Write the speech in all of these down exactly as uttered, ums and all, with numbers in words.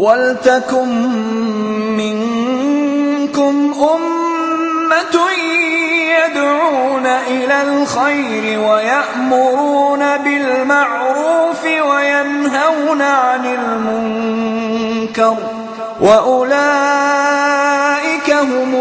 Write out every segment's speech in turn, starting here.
وَلْتَكُن مِّنكُمْ أُمَّةٌ يَدْعُونَ إِلَى الْخَيْرِ وَيَأْمُرُونَ بِالْمَعْرُوفِ وَيَنْهَوْنَ عَنِ الْمُنكَرِ وَأُولَئِكَ هُمُ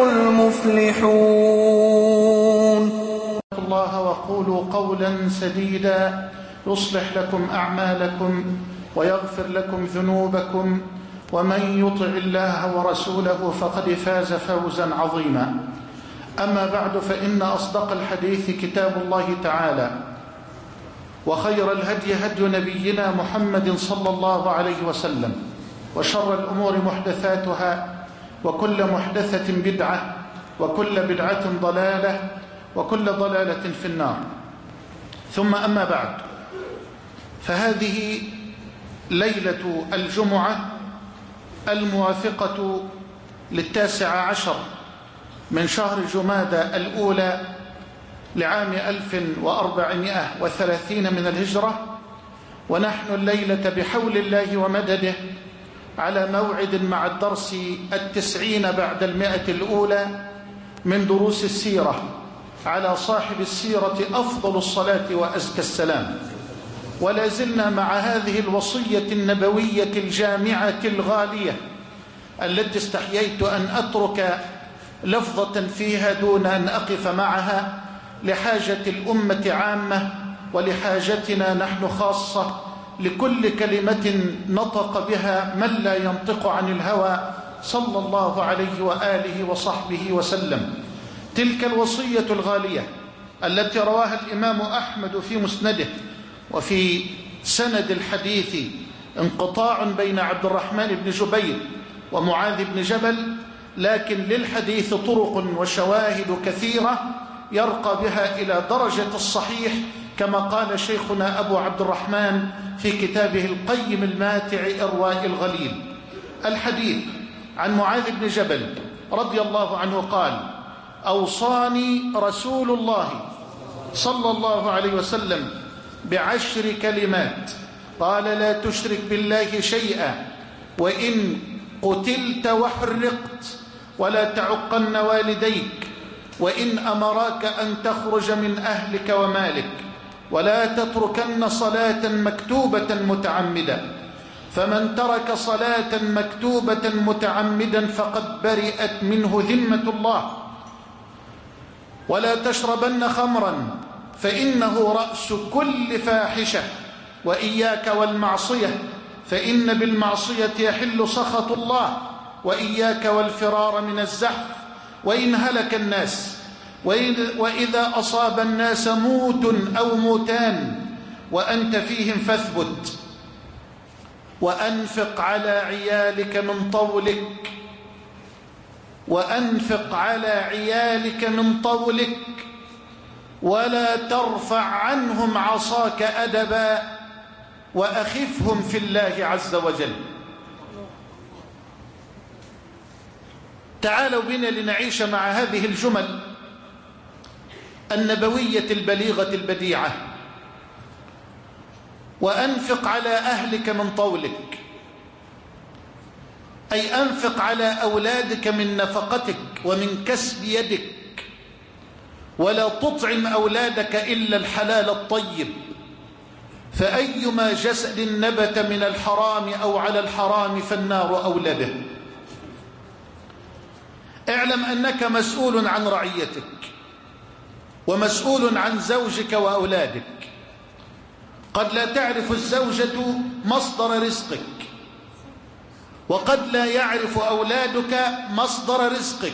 الْمُفْلِحُونَ. الله وقولوا قولا سديدا يصلح لكم أعمالكم ويغفر لكم ذنوبكم، ومن يطع الله ورسوله فقد فاز فوزا عظيما. أما بعد، فإن أصدق الحديث كتاب الله تعالى، وخير الهدي هدي نبينا محمد صلى الله عليه وسلم، وشر الأمور محدثاتها، وكل محدثة بدعة، وكل بدعة ضلالة، وكل ضلالة في النار. ثم أما بعد، فهذه ليلة الجمعة الموافقة للتاسع عشر من شهر جمادى الأولى لعام ألف وأربعمائة وثلاثين من الهجرة، ونحن الليلة بحول الله ومدده على موعد مع الدرس التسعين بعد المئة الأولى من دروس السيرة على صاحب السيرة أفضل الصلاة وأزكى السلام. ولا زلنا مع هذه الوصية النبوية الجامعة الغالية التي استحييت أن أترك لفظة فيها دون أن أقف معها لحاجة الأمة عامة ولحاجتنا نحن خاصة، لكل كلمة نطق بها من لا ينطق عن الهوى صلى الله عليه وآله وصحبه وسلم. تلك الوصية الغالية التي رواها الإمام أحمد في مسنده، وفي سند الحديث انقطاع بين عبد الرحمن بن جبير ومعاذ بن جبل، لكن للحديث طرق وشواهد كثيرة يرقى بها إلى درجة الصحيح، كما قال شيخنا أبو عبد الرحمن في كتابه القيم الماتع إرواء الغليل. الحديث عن معاذ بن جبل رضي الله عنه قال: أوصاني رسول الله صلى الله عليه وسلم بعشر كلمات، قال: لا تشرك بالله شيئا، وإن قتلت وحرقت، ولا تعقن والديك، وإن أمراك أن تخرج من أهلك ومالك، ولا تتركن صلاة مكتوبة متعمدا، فمن ترك صلاة مكتوبة متعمدا فقد برئت منه ذمة الله، ولا تشربن خمرا فإنه رأس كل فاحشة، وإياك والمعصية فإن بالمعصية يحل سخط الله، وإياك والفرار من الزحف، وإن هلك الناس، وإذا أصاب الناس موت أو موتان وأنت فيهم فاثبت، وأنفق على عيالك من طولك وأنفق على عيالك من طولك ولا ترفع عنهم عصاك أدبا، وأخفهم في الله عز وجل. تعالوا بنا لنعيش مع هذه الجمل النبوية البليغة البديعة. وأنفق على أهلك من طولك، أي أنفق على أولادك من نفقتك ومن كسب يدك، ولا تطعم أولادك إلا الحلال الطيب، فأيما جسد نبت من الحرام أو على الحرام فالنار أولى به. اعلم أنك مسؤول عن رعيتك، ومسؤول عن زوجك وأولادك. قد لا تعرف الزوجة مصدر رزقك، وقد لا يعرف أولادك مصدر رزقك،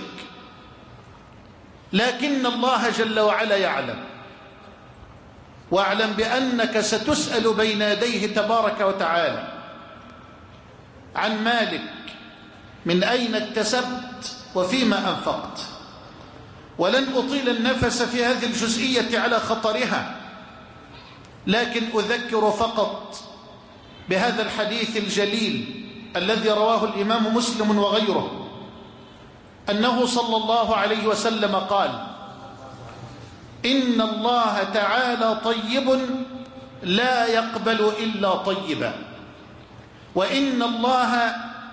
لكن الله جل وعلا يعلم. واعلم بأنك ستسأل بين يديه تبارك وتعالى عن مالك، من أين اكتسبت وفيما أنفقت. ولن أطيل النفس في هذه الجزئية على خطرها، لكن أذكر فقط بهذا الحديث الجليل الذي رواه الإمام مسلم وغيره، أنه صلى الله عليه وسلم قال: إن الله تعالى طيب لا يقبل إلا طيبا، وإن الله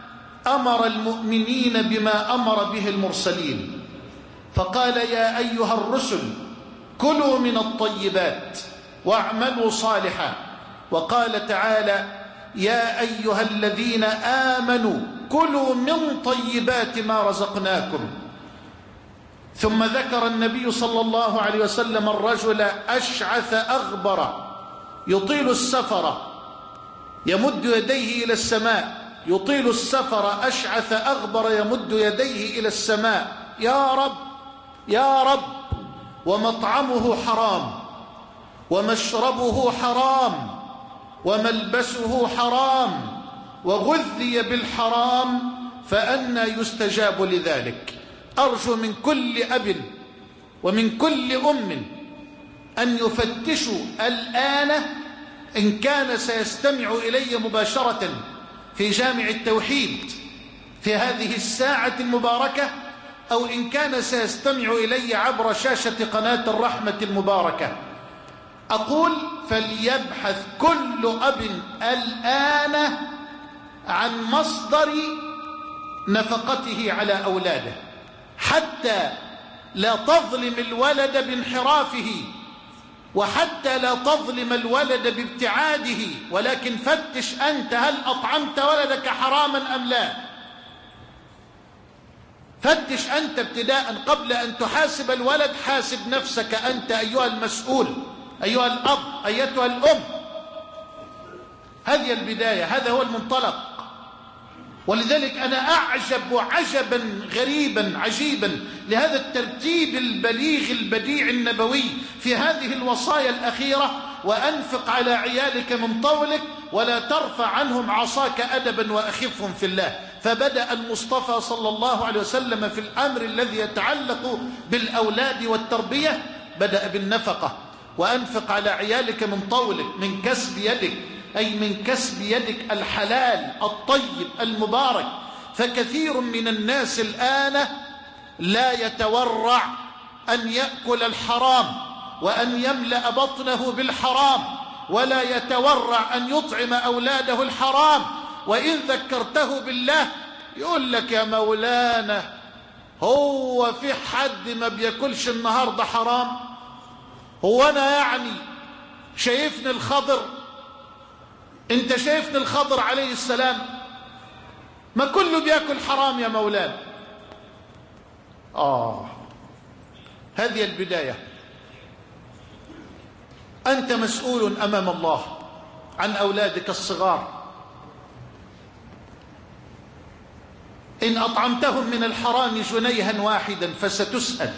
أمر المؤمنين بما أمر به المرسلين، فقال يا أيها الرسل كلوا من الطيبات واعملوا صالحا. وقال تعالى يا أيها الذين آمنوا كلوا من طيبات ما رزقناكم. ثم ذكر النبي صلى الله عليه وسلم الرجل أشعث أغبر يطيل السفر يمد يديه إلى السماء، يطيل السفر أشعث أغبر يمد يديه إلى السماء، يا رب يا رب، ومطعمه حرام ومشربه حرام وملبسه حرام وغذي بالحرام، فأنى يستجاب لذلك. أرجو من كل أب ومن كل أم أن يفتشوا الآن إن كان سيستمع إلي مباشرة في جامع التوحيد في هذه الساعة المباركة، أو إن كان سيستمع إلي عبر شاشة قناة الرحمة المباركة. أقول فليبحث كل أب الآن عن مصدر نفقته على أولاده، حتى لا تظلم الولد بانحرافه، وحتى لا تظلم الولد بابتعاده، ولكن فتش أنت هل أطعمت ولدك حراما أم لا. فتش أنت ابتداء قبل أن تحاسب الولد، حاسب نفسك أنت أيها المسؤول، أيها الأب، أيتها الأم. هذه البداية، هذا هو المنطلق. ولذلك أنا أعجب عجبا غريبا عجيبا لهذا الترتيب البليغ البديع النبوي في هذه الوصايا الأخيرة: وأنفق على عيالك من طولك ولا ترفع عنهم عصاك أدبا وأخفهم في الله. فبدأ المصطفى صلى الله عليه وسلم في الأمر الذي يتعلق بالأولاد والتربية بدأ بالنفقة. وأنفق على عيالك من طولك، من كسب يدك، أي من كسب يدك الحلال الطيب المبارك. فكثير من الناس الآن لا يتورع أن يأكل الحرام وأن يملأ بطنه بالحرام، ولا يتورع أن يطعم أولاده الحرام. وإن ذكرته بالله يقول لك يا مولانا هو في حد ما بيأكلش النهاردة حرام؟ هو أنا يعني شايفني الخضر؟ انت شايفني الخضر عليه السلام؟ ما كله بيأكل حرام يا مولانا. آه هذه البداية. أنت مسؤول أمام الله عن أولادك الصغار. إن أطعمتهم من الحرام جنيها واحدا فستسأل،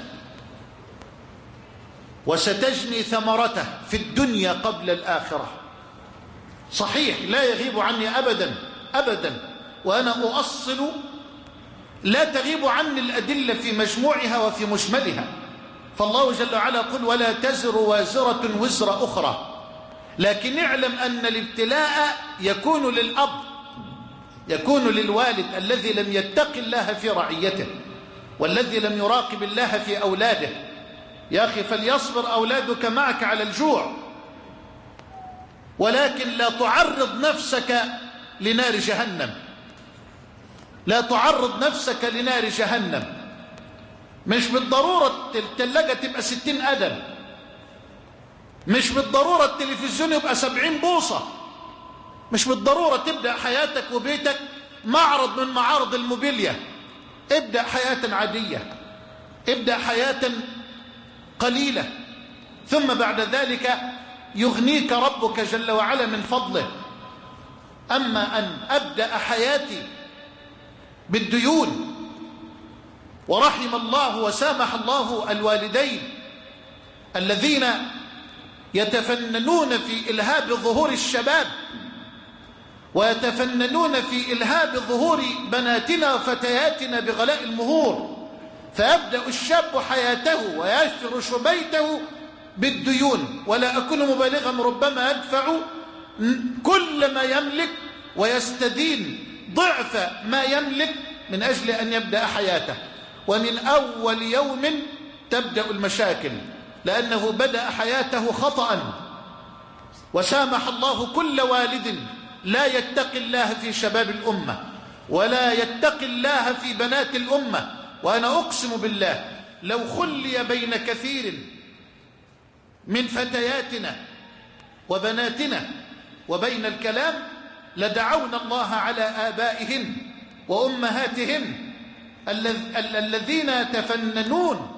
وستجني ثمرته في الدنيا قبل الآخرة. صحيح لا يغيب عني أبدا أبدا، وأنا أؤصل لا تغيب عني الأدلة في مجموعها وفي مجملها. فالله جل وعلا قل ولا تزر وازرة وزر أخرى. لكن اعلم أن الابتلاء يكون للأب، يكون للوالد الذي لم يتق الله في رعيته والذي لم يراقب الله في أولاده. يا أخي فليصبر أولادك معك على الجوع، ولكن لا تعرض نفسك لنار جهنم، لا تعرض نفسك لنار جهنم. مش بالضرورة الثلاجة تبقى ستين قدم، مش بالضرورة التلفزيون يبقى سبعين بوصة، مش بالضرورة تبدأ حياتك وبيتك معرض من معارض الموبيليا. ابدأ حياة عادية، ابدأ حياة قليلة، ثم بعد ذلك يغنيك ربك جل وعلا من فضله. أما أن أبدأ حياتي بالديون، ورحم الله وسامح الله الوالدين الذين يتفننون في إلهاب ظهور الشباب ويتفننون في إلهاب ظهور بناتنا وفتياتنا بغلاء المهور، فيبدأ الشاب حياته ويفرش بيته بالديون. ولا أكون مبالغا، ربما يدفع كل ما يملك ويستدين ضعف ما يملك من أجل أن يبدأ حياته. ومن أول يوم تبدأ المشاكل، لأنه بدأ حياته خطأ. وسامح الله كل والد لا يتقي الله في شباب الأمة، ولا يتقي الله في بنات الأمة. وأنا أقسم بالله لو خلي بين كثير من فتياتنا وبناتنا وبين الكلام لدعونا الله على آبائهن وأمهاتهن الذين يتفننون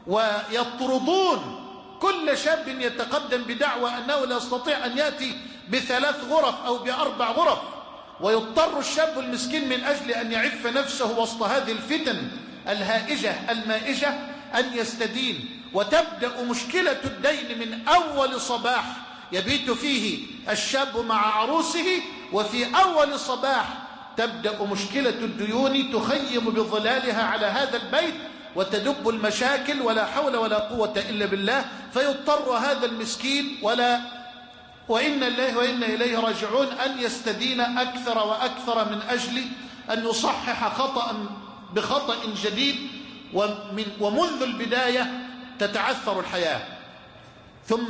ويطردون كل شاب يتقدم بدعوى أنه لا يستطيع أن يأتي بثلاث غرف أو بأربع غرف، ويضطر الشاب المسكين من أجل أن يعف نفسه وسط هذه الفتن الهائجة المائجة أن يستدين. وتبدأ مشكلة الدين من أول صباح يبيت فيه الشاب مع عروسه، وفي أول صباح تبدأ مشكلة الديون تخيم بظلالها على هذا البيت وتدب المشاكل، ولا حول ولا قوة إلا بالله. فيضطر هذا المسكين ولا وإن الله وإن إليه راجعون أن يستدين أكثر وأكثر من أجل أن يصحح خطأ بخطأ جديد، ومن ومنذ البداية تتعثر الحياة. ثم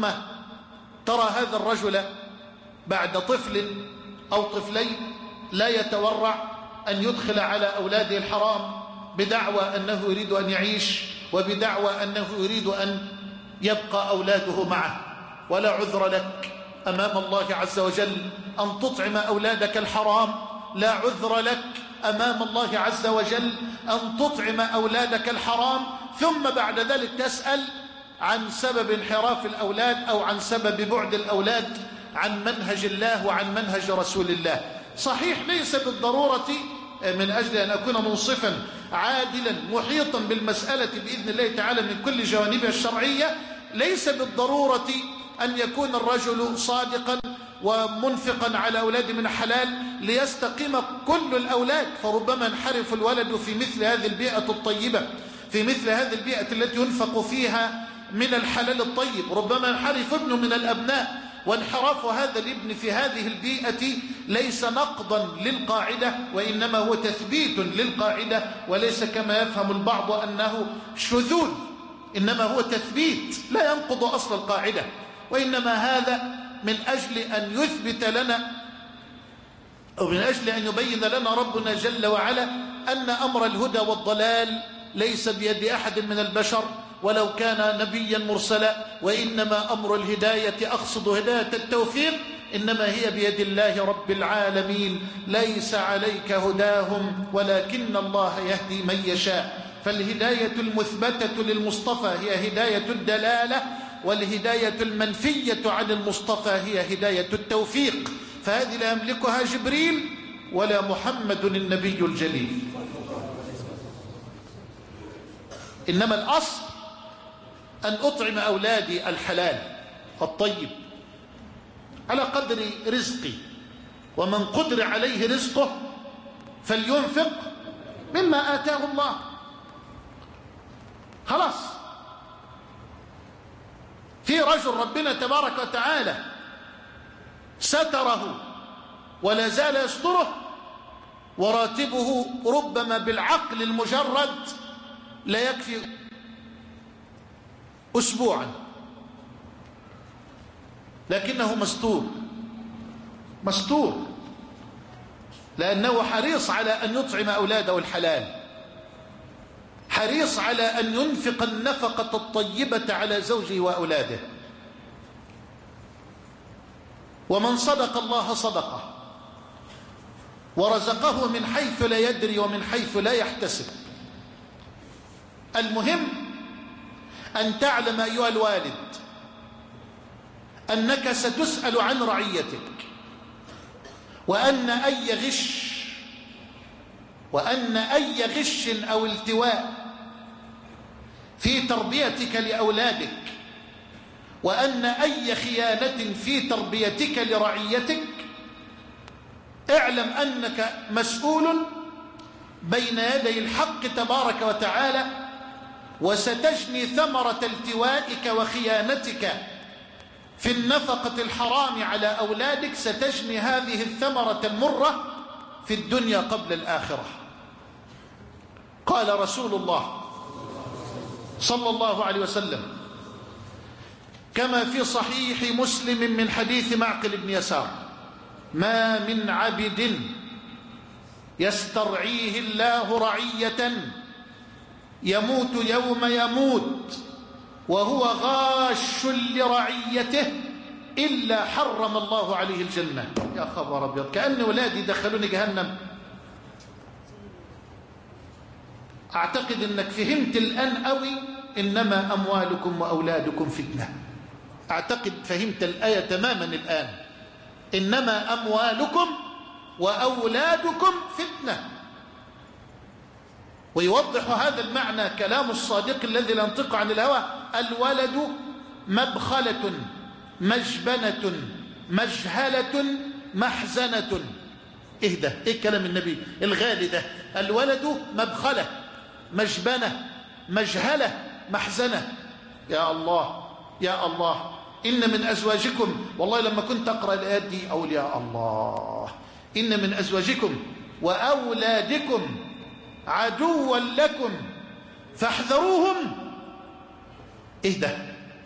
ترى هذا الرجل بعد طفل أو طفلين لا يتورع أن يدخل على أولاده الحرام بدعوى أنه يريد أن يعيش، وبدعوى أنه يريد أن يبقى أولاده معه. ولا عذر لك أمام الله عز وجل أن تطعم أولادك الحرام، لا عذر لك أمام الله عز وجل أن تطعم أولادك الحرام، ثم بعد ذلك تسأل عن سبب انحراف الأولاد أو عن سبب بعد الأولاد عن منهج الله وعن منهج رسول الله. صحيح ليس بالضرورة من أجل أن أكون منصفا عادلا محيطا بالمسألة بإذن الله تعالى من كل جوانبها الشرعية، ليس بالضرورة أن يكون الرجل صادقا ومنفقا على أولاده من حلال ليستقيم كل الأولاد، فربما ينحرف الولد في مثل هذه البيئة الطيبة، في مثل هذه البيئة التي ينفق فيها من الحلال الطيب، ربما ينحرف ابنه من الأبناء. وانحراف هذا الابن في هذه البيئة ليس نقضا للقاعدة، وإنما هو تثبيت للقاعدة، وليس كما يفهم البعض أنه شذوذ، إنما هو تثبيت لا ينقض أصل القاعدة. وإنما هذا من أجل أن يثبت لنا أو من أجل أن يبين لنا ربنا جل وعلا أن أمر الهدى والضلال ليس بيد أحد من البشر ولو كان نبيا مرسلا، وإنما أمر الهداية أقصد هداية التوفيق إنما هي بيد الله رب العالمين. ليس عليك هداهم ولكن الله يهدي من يشاء. فالهداية المثبتة للمصطفى هي هداية الدلالة، والهداية المنفية عن المصطفى هي هداية التوفيق، فهذه لا يملكها جبريل ولا محمد النبي الجليل. إنما الأصل أن أطعم أولادي الحلال الطيب على قدر رزقي، ومن قدر عليه رزقه فلينفق مما آتاه الله. خلاص، في رجل ربنا تبارك وتعالى ستره ولا زال يستره، وراتبه ربما بالعقل المجرد لا يكفي أسبوعا، لكنه مستور مستور لأنه حريص على أن يطعم أولاده الحلال، حريص على أن ينفق النفقة الطيبة على زوجه وأولاده. ومن صدق الله صدقه ورزقه من حيث لا يدري ومن حيث لا يحتسب. المهم أن تعلم أيها الوالد أنك ستسأل عن رعيتك، وأن أي غش وأن أي غش أو التواء في تربيتك لأولادك، وأن أي خيانة في تربيتك لرعيتك، اعلم أنك مسؤول بين يدي الحق تبارك وتعالى، وستجني ثمرة التوائك وخيانتك في النفقة الحرام على أولادك، ستجني هذه الثمرة المرة في الدنيا قبل الآخرة. قال رسول الله صلى الله عليه وسلم كما في صحيح مسلم من حديث معقل بن يسار: ما من عبد يسترعيه الله رعية يموت يوم يموت وهو غاش لرعيته إلا حرم الله عليه الجنة. يا خبر أبيض، كأن ولادي دخلوني جهنم. أعتقد أنك فهمت الآن قوي إنما أموالكم وأولادكم فتنة. أعتقد فهمت الآية تماما الآن. إنما أموالكم وأولادكم فتنة. ويوضح هذا المعنى كلام الصادق الذي لا ينطق عن الهوى: الولد مبخلة مجبنة مجهلة محزنة. إيه ده؟ إيه كلام النبي الغالي ده؟ الولد مبخلة مجبنة مجهلة محزنة. يا الله يا الله، إن من أزواجكم، والله لما كنت أقرأ الآيات دي أقول يا الله، إن من أزواجكم وأولادكم عدوا لكم فاحذروهم. إيه ده؟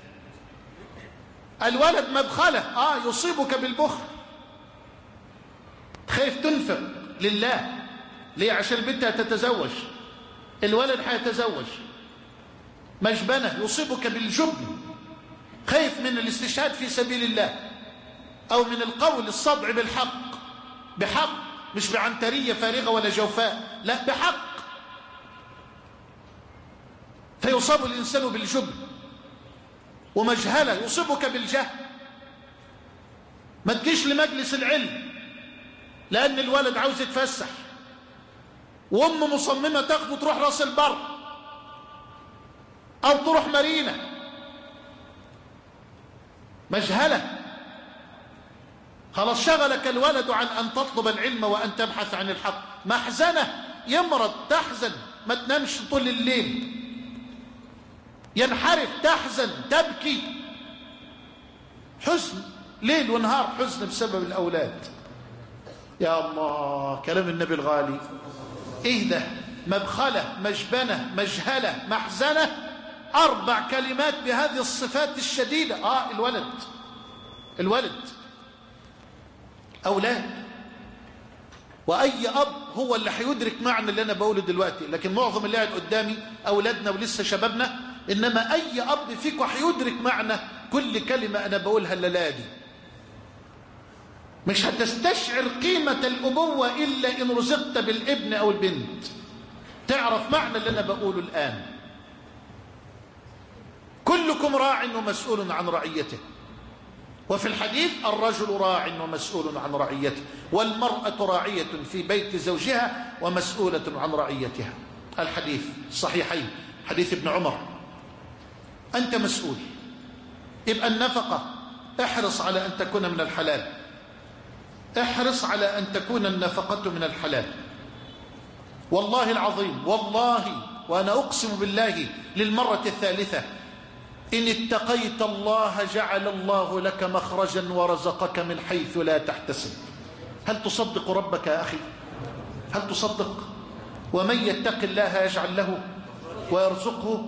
الولد مبخلة، آه يصيبك بالبخل، خايف تنفق لله. ليه؟ عشان البنت هتتزوج، الولد هيتزوج. مجبنة، يصيبك بالجبن، خايف من الاستشهاد في سبيل الله، أو من القول الصدع بالحق، بحق مش بعنترية فارغة ولا جوفاء، لا بحق. فيصاب الإنسان بالجبن. ومجهلة، يصيبك بالجهل، ما تجيش لمجلس العلم لأن الولد عاوز يتفسح، وأم مصممة تاخده تروح راس البر أو تروح مارينا. مجهلة، خلاص شغلك الولد عن أن تطلب العلم وأن تبحث عن الحق. محزنة، يمرض تحزن، ما تنامش طول الليل، ينحرف تحزن تبكي، حزن ليل ونهار، حزن بسبب الأولاد. يا الله، كلام النبي الغالي. إيه ده؟ مبخلة مجبنة مجهلة محزنة، أربع كلمات بهذه الصفات الشديدة. آه الولد الولد أولاد. وأي أب هو اللي هيدرك معنى اللي أنا بقوله دلوقتي، لكن معظم اللي قاعد قدامي أولادنا ولسه شبابنا، إنما أي أب فيكم هيدرك معنى كل كلمة أنا بقولها الليلة دي. مش هتستشعر قيمة الأبوة إلا إن رزقت بالابن أو البنت، تعرف معنى اللي أنا بقوله الآن. كلكم راع ومسؤول عن رعيته، وفي الحديث الرجل راع ومسؤول عن رعيته، والمرأة راعية في بيت زوجها ومسؤولة عن رعيتها. الحديث صحيحين، حديث ابن عمر. أنت مسؤول، يبقى النفقة احرص على أن تكون من الحلال، احرص على أن تكون النفقة من الحلال. والله العظيم، والله وأنا أقسم بالله للمرة الثالثة، إن اتقيت الله جعل الله لك مخرجا ورزقك من حيث لا تحتسب. هل تصدق ربك يا أخي؟ هل تصدق؟ ومن يتق الله يجعل له ويرزقه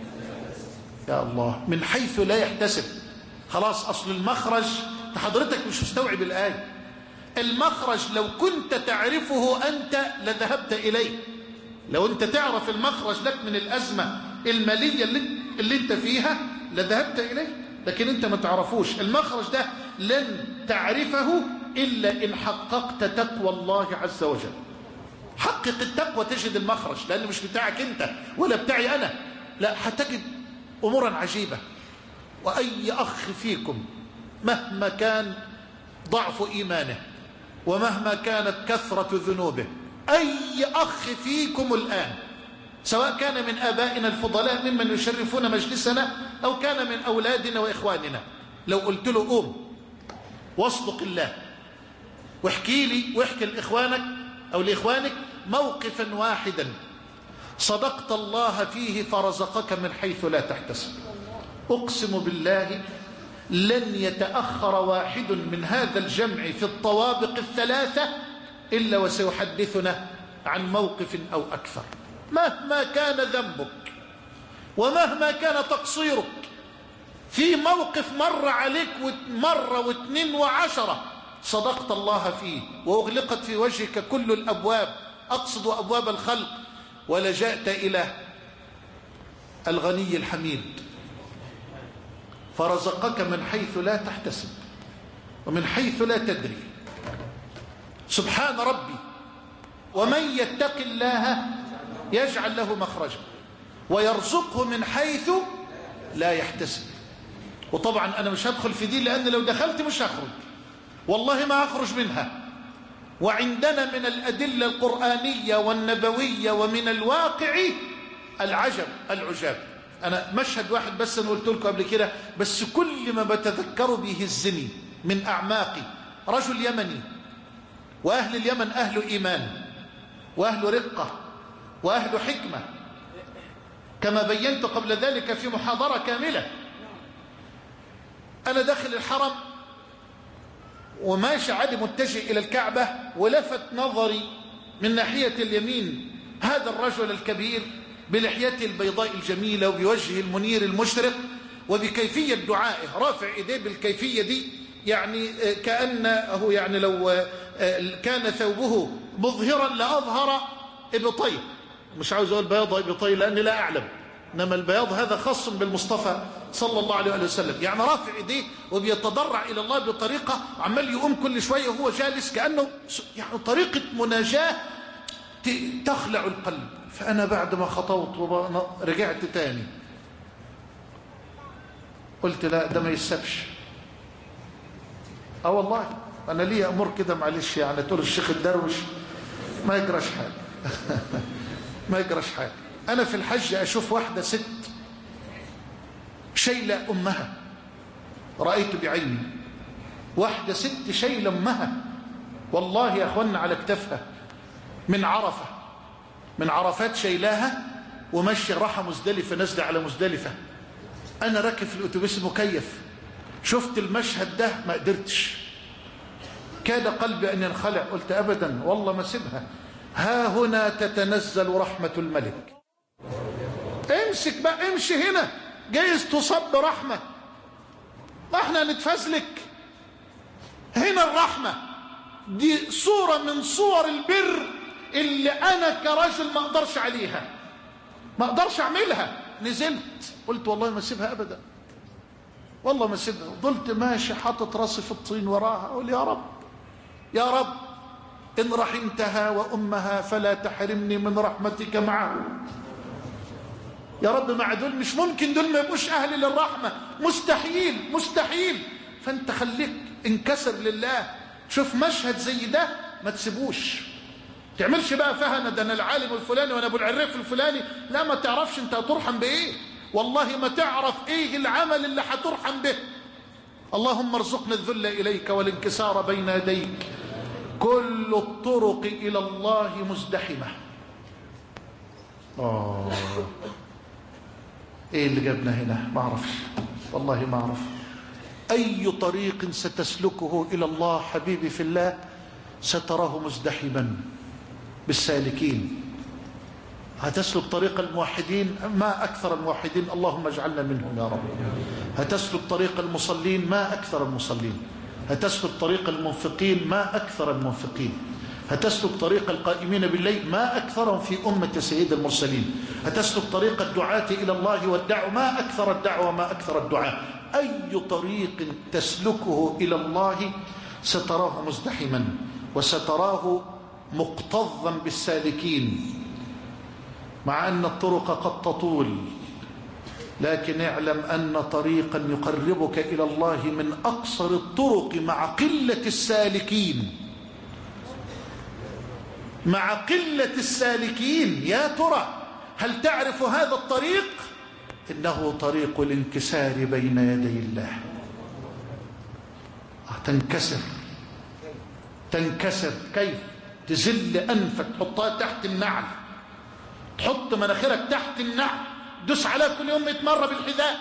يا الله من حيث لا يحتسب. خلاص، أصل المخرج حضرتك مش مستوعب الآية. المخرج لو كنت تعرفه أنت لذهبت إليه. لو أنت تعرف المخرج لك من الأزمة المالية اللي, اللي أنت فيها لذهبت إليه، لكن أنت ما تعرفوش. المخرج ده لن تعرفه إلا إن حققت تقوى الله عز وجل. حقق التقوى تجد المخرج، لأنه مش بتاعك أنت ولا بتاعي أنا، لا، هتجد أمورا عجيبة. وأي أخ فيكم مهما كان ضعف إيمانه ومهما كانت كثرة ذنوبه، أي أخ فيكم الآن سواء كان من آبائنا الفضلاء ممن يشرفون مجلسنا أو كان من أولادنا وإخواننا، لو قلت له قوم واصدق الله واحكي لي واحكي لإخوانك أو لإخوانك موقفا واحدا صدقت الله فيه فرزقك من حيث لا تحتسب، أقسم بالله لن يتأخر واحد من هذا الجمع في الطوابق الثلاثة إلا وسيحدثنا عن موقف أو أكثر، مهما كان ذنبك ومهما كان تقصيرك، في موقف مر عليك مرة واثنين وعشرة صدقت الله فيه وأغلقت في وجهك كل الأبواب أقصد أبواب الخلق، ولجأت إلى الغني الحميد فرزقك من حيث لا تحتسب ومن حيث لا تدري. سبحان ربي. ومن يتق الله يجعل له مخرجا ويرزقه من حيث لا يحتسب. وطبعا أنا مش هدخل في دي، لأن لو دخلت مش هخرج، والله ما أخرج منها. وعندنا من الأدلة القرآنية والنبوية ومن الواقع العجب العجاب. أنا مشهد واحد بس أنا قلت لكم قبل كده، بس كل ما بتذكر به الزني من أعماقي. رجل يمني، وأهل اليمن أهل إيمان وأهل رقة وأهل حكمة، كما بينت قبل ذلك في محاضرة كاملة. أنا داخل الحرم وماشي عادي متجه إلى الكعبة، ولفت نظري من ناحية اليمين هذا الرجل الكبير بلحيته البيضاء الجميلة وبوجهه المنير المشرق وبكيفية دعائه، رافع إيديه بالكيفية دي، يعني كأنه يعني لو كان ثوبه مظهرا لأظهر إبطيه. مش عاوز أقول بياض إبطيه لأني لا أعلم، إنما البياض هذا خاص بالمصطفى صلى الله عليه وسلم. يعني رافع إيديه وبيتضرع إلى الله بطريقة، عمال يقوم كل شوية وهو جالس كأنه يعني طريقة مناجاة تخلع القلب. فأنا بعد ما خطوت ورجعت تاني قلت لا، ده ما يسبش. اه والله أنا لي أمر كده، معلش يعني تقول الشيخ الدروش ما يجرش حاجة ما يجرش حاجة. أنا في الحج أشوف واحدة ست شايلة أمها، رأيت بعيني واحدة ست شايلة أمها والله يا أخوانا على كتفها من عرفة، من عرفات شايلاها وماشية راحة مزدلفة، نازلة على مزدلفة. أنا راكب في الأتوبيس المكيف، شفت المشهد ده ما قدرتش، كاد قلبي أن ينخلع. قلت أبدا والله ما سيبها، ها هنا تتنزل رحمة الملك. امسك بقى، امشي هنا، جايز تصب رحمة، ما احنا نتفزلك هنا. الرحمة دي صورة من صور البر اللي أنا كرجل ما أقدرش عليها، ما أقدرش أعملها. نزلت قلت والله ما سيبها أبدا، والله ما سيبها. ضلت ماشي حاطط راسي في الطين وراها، أقول يا رب يا رب إن رحمتها وأمها فلا تحرمني من رحمتك معه. يا رب مع دول مش ممكن، دول ما يبقوش أهل للرحمة، مستحيل مستحيل. فأنت خليك انكسر لله. شوف مشهد زي ده ما تسيبوش، تعملش بقى فهنا ده أنا العالم الفلاني وأنا أبو العريف الفلاني، لا ما تعرفش أنت هترحم بإيه، والله ما تعرف إيه العمل اللي هترحم به. اللهم ارزقنا الذل إليك والانكسار بين يديك. كل الطرق إلى الله مزدحمة. آه إيه اللي جابنا هنا؟ ما أعرفش والله ما أعرف. أي طريق ستسلكه إلى الله حبيبي في الله ستراه مزدحما بالسالكين. هتسلك طريق الموحدين، ما أكثر الموحدين، اللهم اجعلنا منهم يا رب. هتسلك طريق المصلين، ما أكثر المصلين. هتسلك طريق المنفقين، ما أكثر المنفقين. هتسلك طريق القائمين بالليل، ما أكثرهم في أمة سيد المرسلين. هتسلك طريق الدعاة إلى الله والدعوة، ما أكثر الدعوة ما أكثر الدعاء. أي طريق تسلكه إلى الله ستراه مزدحما وستراه مكتظا بالسالكين، مع أن الطرق قد تطول، لكن اعلم أن طريقا يقربك إلى الله من أقصر الطرق مع قلة السالكين. مع قلة السالكين. يا ترى هل تعرف هذا الطريق؟ إنه طريق الانكسار بين يدي الله. تنكسر تنكسر كيف؟ تزل أنفك، تحطها تحت النعل، تحط مناخيرك تحت النعل، دوس عليها كل يوم مئة مرة بالحذاء.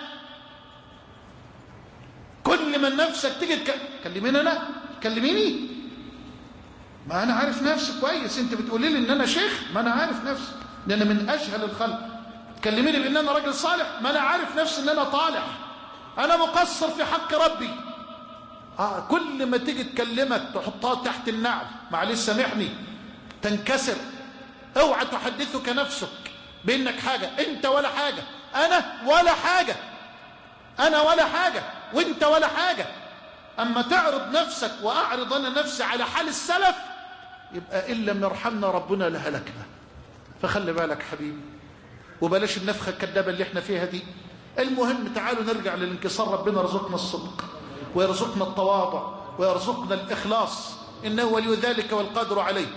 كل ما نفسك تيجي تكلميني أنا كلميني، ما أنا عارف نفسي كويس. أنت بتقولي لي إن أنا شيخ، ما أنا عارف نفسي إن أنا من أجهل الخلق. تكلميني بإن أنا راجل صالح، ما أنا عارف نفسي إن أنا طالح، أنا مقصر في حق ربي. آه كل ما تيجي تكلمك تحطها تحت النعل، معلش سامحني، تنكسر اوعى تحدثك نفسك بانك حاجة. انت ولا حاجة، انا ولا حاجة، انا ولا حاجة وانت ولا حاجة. اما تعرض نفسك واعرض انا نفسي على حال السلف، يبقى ان لم يرحمنا ربنا لهلكنا. فخلي بالك حبيبي، وبلاش النفخة الكذابة اللي احنا فيها دي. المهم تعالوا نرجع للانكسار. ربنا يرزقنا الصدق ويرزقنا التواضع ويرزقنا الإخلاص، إنه ولي ذلك والقادر عليه.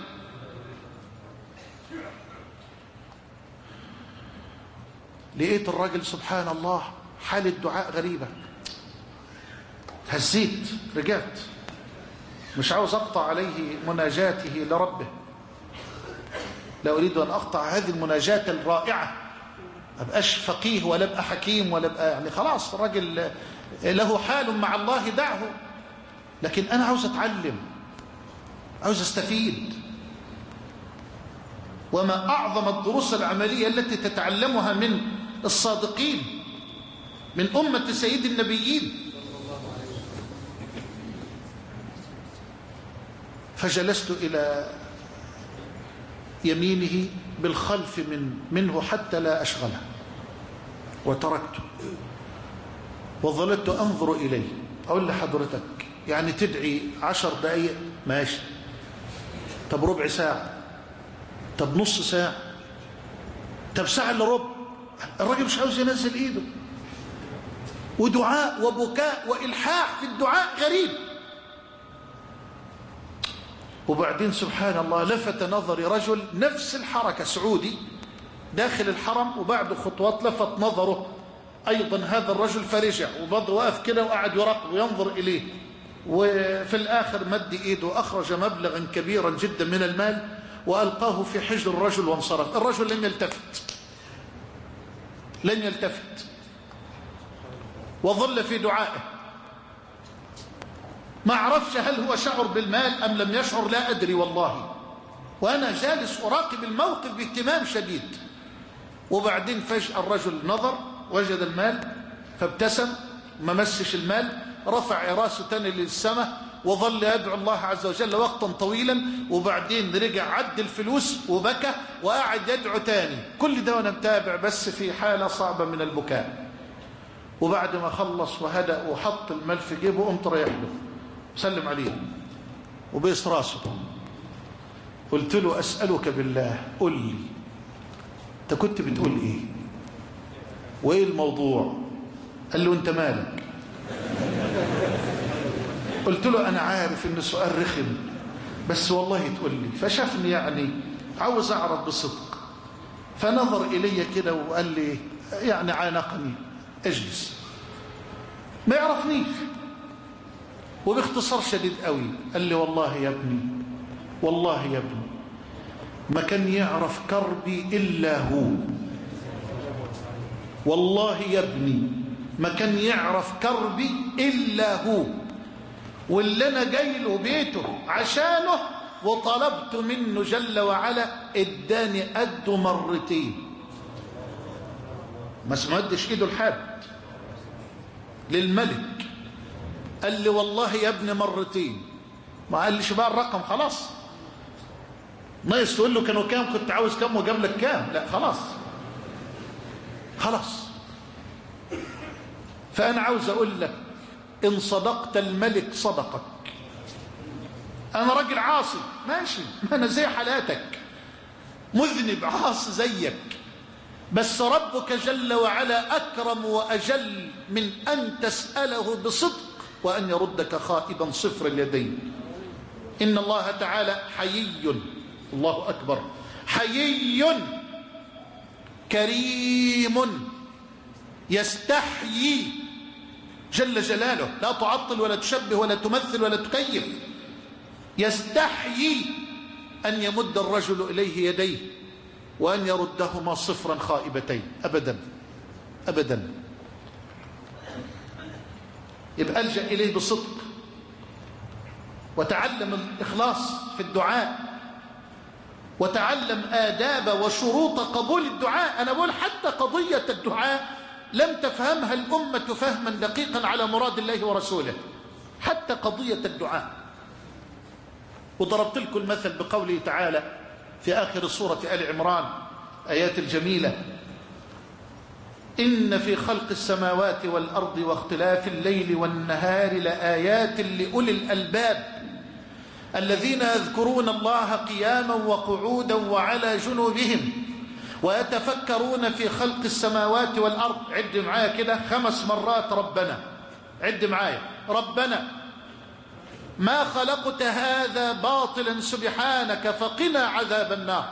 لقيت الراجل سبحان الله حال الدعاء غريبة، هزيت رجعت، مش عاوز أقطع عليه مناجاته لربه، لا أريد أن أقطع هذه المناجاة الرائعة. أبقاش فقيه ولا أبقى حكيم ولا أبقى يعني خلاص الراجل له حال مع الله دعه، لكن أنا عاوز أتعلم، عاوز أستفيد. وما أعظم الدروس العملية التي تتعلمها من الصادقين، من أمة سيد النبيين. فجلست إلى يمينه بالخلف من منه حتى لا أشغله، وتركته وظلت أنظر إليه. أقول لحضرتك يعني تدعي عشر دقايق ماشي، طب ربع ساعة، طب نص ساعة، طب ساعة إلا ربع. الراجل مش عاوز ينزل إيده، ودعاء وبكاء وإلحاح في الدعاء غريب. وبعدين سبحان الله لفت نظري رجل نفس الحركة، سعودي داخل الحرم، وبعد خطوات لفت نظره أيضا هذا الرجل فرجع، وبرضه وقف كده وقعد يراقب وينظر إليه. وفي الآخر مد إيده وأخرج مبلغا كبيرا جدا من المال وألقاه في حجر الرجل وانصرف. الرجل لم يلتفت، لم يلتفت وظل في دعائه. ما أعرفش هل هو شعر بالمال أم لم يشعر، لا أدري والله، وأنا جالس أراقب الموقف باهتمام شديد. وبعدين فجأة الرجل نظر وجد المال فابتسم، ما مسش المال، رفع راسه تاني للسماء وظل يدعو الله عز وجل وقتا طويلا. وبعدين رجع عد الفلوس وبكى وقعد يدعو تاني. كل ده وانا متابع بس في حالة صعبة من البكاء. وبعد ما خلص وهدأ وحط المال في جيبه قمت رايح له سلم عليه وبيس راسه. قلت له أسألك بالله قل لي انت كنت بتقول ايه وايه الموضوع؟ قال له انت مالك؟ قلت له انا عارف ان السؤال رخم بس والله تقول لي. فشافني يعني عاوز اعرف بصدق، فنظر الي كده وقال لي يعني عانقني اجلس، ما يعرفنيش. وباختصار شديد قوي قال لي والله يا ابني، والله يا ابني ما كان يعرف كربي إلا هو، والله يا ابني ما كان يعرف كربي إلا هو، واللي أنا جاي له بيته عشانه وطلبت منه جل وعلا اداني قده مرتين. ما سمدش ايده لحد، للملك. قال لي والله يا ابني مرتين. ما قالش بقى الرقم خلاص، ناقص تقول له كانوا كام، كنت عاوز كام وجاب لك كام، لا خلاص خلاص. فأنا عاوز أقول لك إن صدقت الملك صدقك. أنا راجل عاصي ماشي، ما أنا زي حالاتك، مذنب عاصي زيك، بس ربك جل وعلا أكرم وأجل من أن تسأله بصدق وأن يردك خائبا صفر اليدين. إن الله تعالى حيي، الله أكبر، حيي كريم يستحيي جل جلاله، لا تعطل ولا تشبه ولا تمثل ولا تكيف. يستحيي أن يمد الرجل إليه يديه وأن يردهما صفرا خائبتين أبدا أبدا. يبقى ألجأ إليه بصدق وتعلم الإخلاص في الدعاء، وتعلم آداب وشروط قبول الدعاء. أنا بقول حتى قضية الدعاء لم تفهمها الأمة فهما دقيقا على مراد الله ورسوله، حتى قضية الدعاء. وضربت لكم المثل بقوله تعالى في آخر سورة آل عمران، آيات الجميلة: إن في خلق السماوات والأرض واختلاف الليل والنهار لآيات لأولي الألباب الذين يذكرون الله قياما وقعودا وعلى جنوبهم ويتفكرون في خلق السماوات والأرض. عد معايا كده خمس مرات ربنا، عد معايا: ربنا ما خلقت هذا باطلا سبحانك فقنا عذاب النار.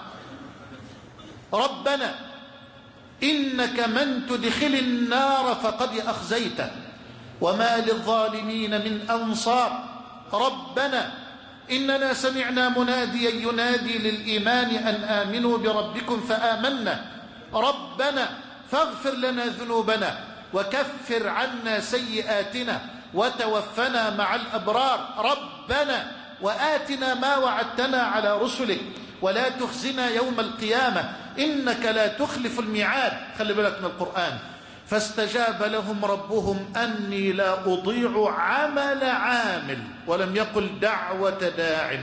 ربنا إنك من تدخل النار فقد أخزيته وما للظالمين من أنصار. ربنا إننا سمعنا مناديا ينادي للإيمان أن آمنوا بربكم فآمنا. ربنا فاغفر لنا ذنوبنا وكفر عنا سيئاتنا وتوفنا مع الأبرار. ربنا وآتنا ما وعدتنا على رسلك ولا تخزنا يوم القيامة إنك لا تخلف الميعاد. خلي بالك من القرآن: فاستجاب لهم ربهم أني لا أضيع عمل عامل، ولم يقل دعوة داع.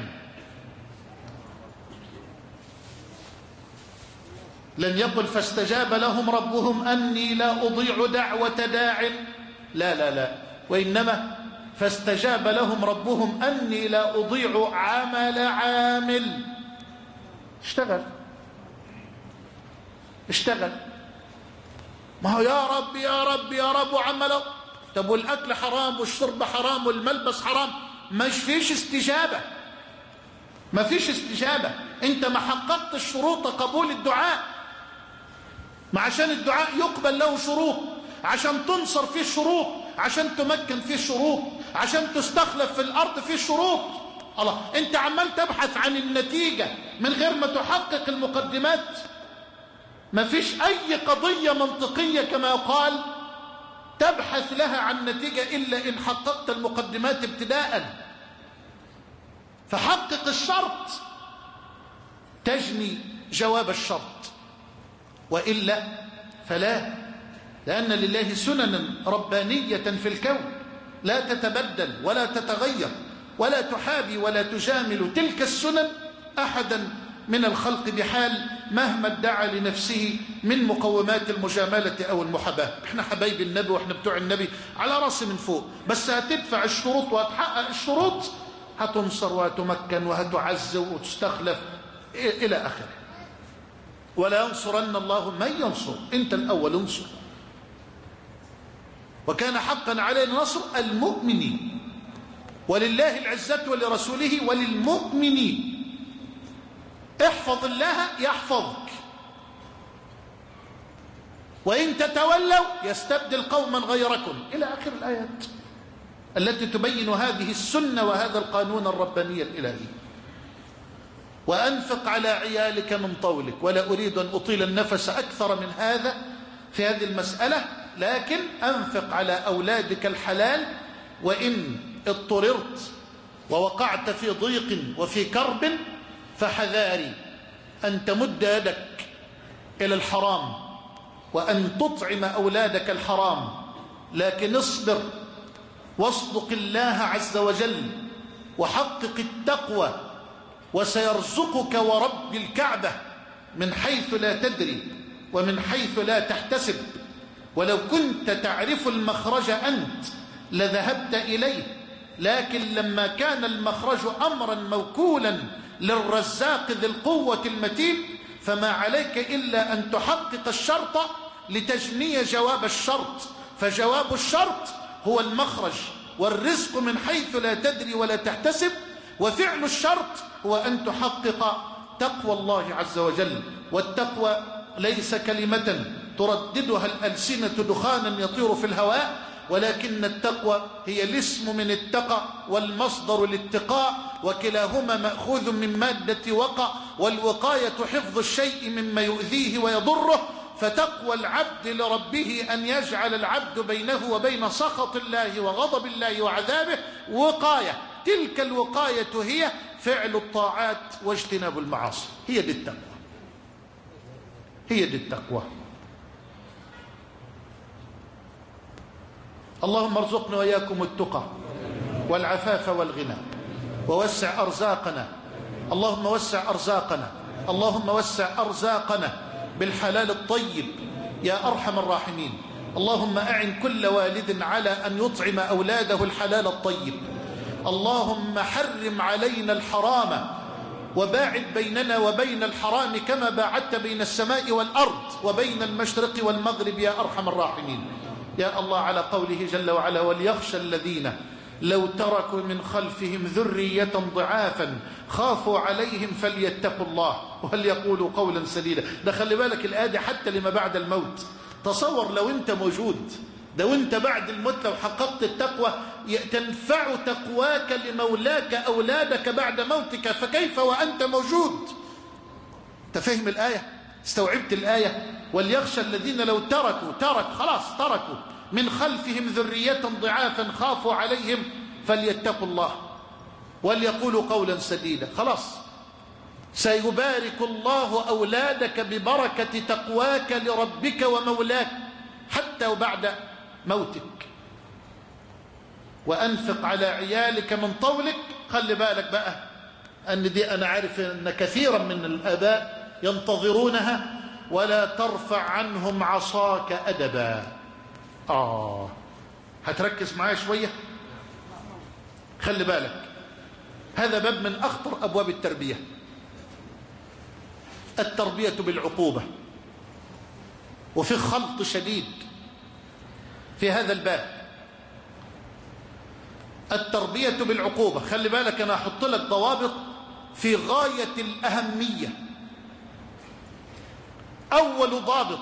لم يقل فاستجاب لهم ربهم أني لا أضيع دعوة داع، لا لا لا، وإنما فاستجاب لهم ربهم أني لا أضيع عمل عامل. اشتغل اشتغل ما هو يا رب يا رب يا رب وعمله. طب والأكل حرام والشرب حرام والملبس حرام، مش فيش استجابة، ما فيش استجابة. انت ما حققت شروط قبول الدعاء. ما عشان الدعاء يقبل له شروط، عشان تنصر فيه شروط، عشان تمكن فيه شروط، عشان تستخلف في الأرض فيه شروط. الله، انت عمال تبحث عن النتيجة من غير ما تحقق المقدمات. ما فيش أي قضية منطقية كما يقال تبحث لها عن نتيجة إلا إن حققت المقدمات ابتداء. فحقق الشرط تجني جواب الشرط، وإلا فلا. لأن لله سننا ربانية في الكون لا تتبدل ولا تتغير ولا تحابي ولا تجامل تلك السنن أحدا من الخلق بحال مهما ادعى لنفسه من مقومات المجاملة أو المحاباة. احنا حبايب النبي واحنا بتوع النبي على رأسي من فوق، بس هتدفع الشروط وهتحقق الشروط هتنصر وهتمكن وهتعز وتستخلف إلى آخره. ولا ينصرن الله من ينصر، انت الأول انصر. وكان حقا علينا نصر المؤمنين، ولله العزة ولرسوله وللمؤمنين. احفظ الله يحفظك، وإن تتولوا يستبدل قوما غيركم، إلى آخر الآيات التي تبين هذه السنة وهذا القانون الرباني الإلهي. وأنفق على عيالك من طولك، ولا أريد أن أطيل النفس أكثر من هذا في هذه المسألة، لكن أنفق على أولادك الحلال. وإن اضطررت ووقعت في ضيق وفي كرب فحذاري أن تمد يدك إلى الحرام وأن تطعم أولادك الحرام، لكن اصبر واصدق الله عز وجل وحقق التقوى، وسيرزقك ورب الكعبة من حيث لا تدري ومن حيث لا تحتسب. ولو كنت تعرف المخرج أنت لذهبت إليه، لكن لما كان المخرج أمرا موكولا للرزاق ذي القوة المتين فما عليك إلا أن تحقق الشرط لتجني جواب الشرط. فجواب الشرط هو المخرج، والرزق من حيث لا تدري ولا تحتسب، وفعل الشرط هو أن تحقق تقوى الله عز وجل. والتقوى ليس كلمة ترددها الألسنة دخانا يطير في الهواء، ولكن التقوى هي الاسم من اتقى والمصدر الاتقاء، وكلاهما مأخوذ من مادة وقى، والوقاية حفظ الشيء مما يؤذيه ويضره. فتقوى العبد لربه أن يجعل العبد بينه وبين سخط الله وغضب الله وعذابه وقاية. تلك الوقاية هي فعل الطاعات واجتناب المعاصي. هي دي التقوى، هي دي التقوى. اللهم ارزقنا وإياكم التقى والعفاف والغنى، ووسع أرزاقنا. اللهم وسع أرزاقنا اللهم وسع أرزاقنا بالحلال الطيب يا أرحم الراحمين. اللهم أعن كل والد على أن يطعم أولاده الحلال الطيب. اللهم حرم علينا الحرام وباعد بيننا وبين الحرام كما باعدت بين السماء والأرض وبين المشرق والمغرب يا أرحم الراحمين. يا الله على قوله جل وعلا وليخشى الذين لو تركوا من خلفهم ذرية ضعافا خافوا عليهم فليتقوا الله وليقولوا قولا سديدا. ده خلي بالك الآية حتى لما بعد الموت. تصور لو انت موجود ده وانت بعد الموت لو حققت التقوى تنفع تقواك لمولاك أولادك بعد موتك، فكيف وأنت موجود؟ تفهم الآية؟ استوعبت الآية؟ وليخشى الذين لو تركوا ترك خلاص تركوا من خلفهم ذرية ضعافا خافوا عليهم فليتقوا الله وليقولوا قولا سديدا. خلاص سيبارك الله أولادك ببركة تقواك لربك ومولاك حتى وبعد موتك. وأنفق على عيالك من طولك. خلي بالك بقى أن دي أنا عارف أن كثيرا من الآباء ينتظرونها. ولا ترفع عنهم عصاك أدبا. آه هتركز معايا شوية. خلي بالك هذا باب من أخطر أبواب التربية، التربية بالعقوبة. وفي خلط شديد في هذا الباب، التربية بالعقوبة. خلي بالك أنا أحط لك ضوابط في غاية الأهمية. أول ضابط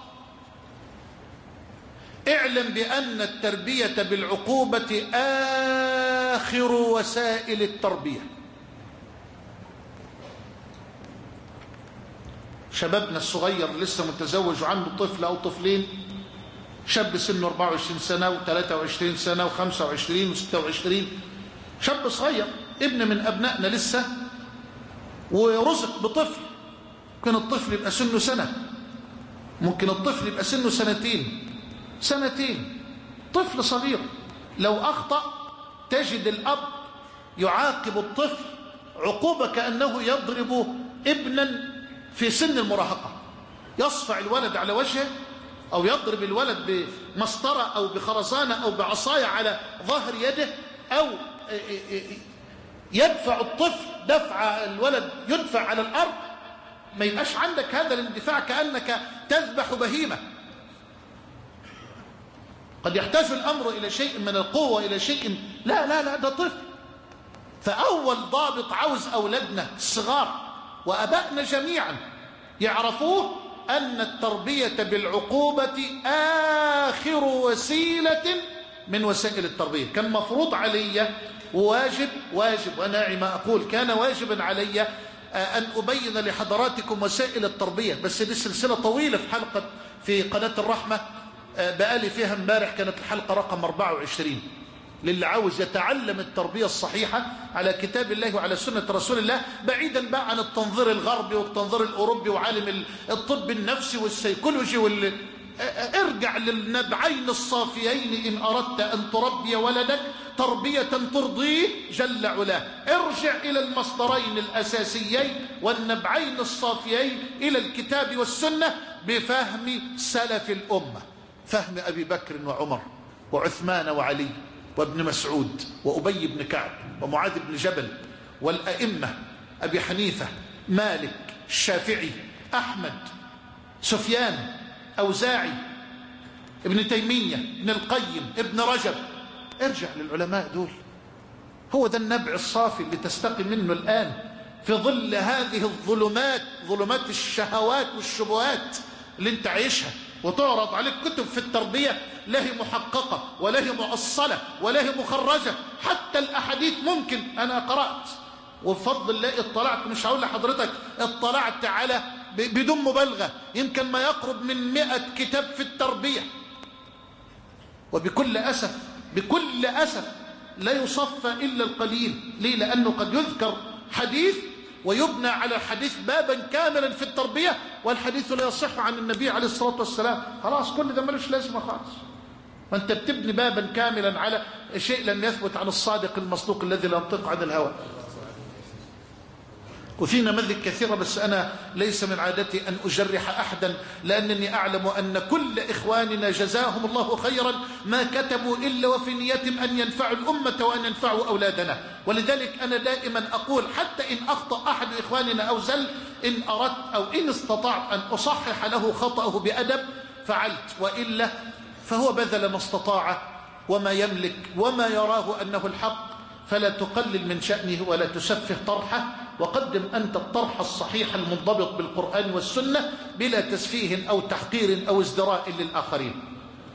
اعلم بأن التربية بالعقوبة آخر وسائل التربية. شبابنا الصغير لسه متزوج وعنده طفل أو طفلين، شاب سنه أربعة وعشرين سنة وثلاثة وعشرين سنة وخمسة وعشرين وستة وعشرين، شاب صغير ابن من أبنائنا لسه ورزق بطفل. ممكن الطفل يبقى سنه سنة، ممكن الطفل يبقى سنه سنتين سنتين طفل صغير. لو أخطأ تجد الأب يعاقب الطفل عقوبة كأنه يضرب ابنا في سن المراهقة، يصفع الولد على وجهه أو يضرب الولد بمسطرة أو بخرزانة أو بعصاية على ظهر يده، أو يدفع الطفل دفع الولد يدفع على الأرض. ما يبقاش عندك هذا الاندفاع كأنك تذبح بهيمة. قد يحتاج الأمر إلى شيء من القوة إلى شيء، لا لا لا ده طفل. فأول ضابط عاوز أولادنا الصغار وأبائنا جميعا يعرفوه أن التربية بالعقوبة آخر وسيلة من وسائل التربية. كان مفروض علي واجب واجب وأنا ما أقول كان واجبا علي أن أبين لحضراتكم وسائل التربية، بس دي سلسلة طويلة في حلقة في قناة الرحمة بقالي فيها امبارح، كانت الحلقة رقم أربعة وعشرين للي عاوز يتعلم التربية الصحيحة على كتاب الله وعلى سنة رسول الله، بعيدا بقى عن التنظير الغربي والتنظير الأوروبي وعالم الطب النفسي والسيكولوجي وال... ارجع للنبعين الصافيين إن أردت أن تربي ولدك تربية ترضيه جل علاه. ارجع إلى المصدرين الأساسيين والنبعين الصافيين إلى الكتاب والسنة بفهم سلف الأمة، فهم أبي بكر وعمر وعثمان وعلي وابن مسعود وأبي بن كعب ومعاذ بن جبل والأئمة أبي حنيفة مالك الشافعي أحمد سفيان أوزاعي ابن تيمية ابن القيم ابن رجب. ارجع للعلماء دول، هو ده النبع الصافي اللي تستقي منه الآن في ظل هذه الظلمات، ظلمات الشهوات والشبهات اللي انت عايشها، وتعرض عليك كتب في التربية لا هي محققة ولا هي مؤصلة ولا هي مخرجة. حتى الأحاديث ممكن أنا قرأت وبفضل الله اطلعت، مش هقول لحضرتك اطلعت على بدون مبالغة يمكن ما يقرب من مئة كتاب في التربية، وبكل أسف بكل أسف لا يصفى إلا القليل. ليه؟ لأنه قد يذكر حديث ويبنى على الحديث بابا كاملا في التربية والحديث لا يصح عن النبي عليه الصلاة والسلام. خلاص كل ده ملوش لازمة خالص، وانت بتبني بابا كاملا على شيء لم يثبت عن الصادق المصدوق الذي لا ينطق عن الهوى. وفي نماذج كثيرة، بس أنا ليس من عادتي أن أجرح أحدا، لأنني أعلم أن كل إخواننا جزاهم الله خيرا ما كتبوا إلا وفي نيتهم أن ينفعوا الأمة وأن ينفعوا أولادنا. ولذلك أنا دائما أقول حتى إن أخطأ أحد إخواننا أو زل، إن أردت أو إن استطعت أن أصحح له خطأه بأدب فعلت، وإلا فهو بذل ما استطاع وما يملك وما يراه أنه الحق، فلا تقلل من شأنه ولا تسفه طرحه، وقدم أنت الطرح الصحيح المنضبط بالقرآن والسنة بلا تسفيه أو تحقير أو ازدراء للآخرين.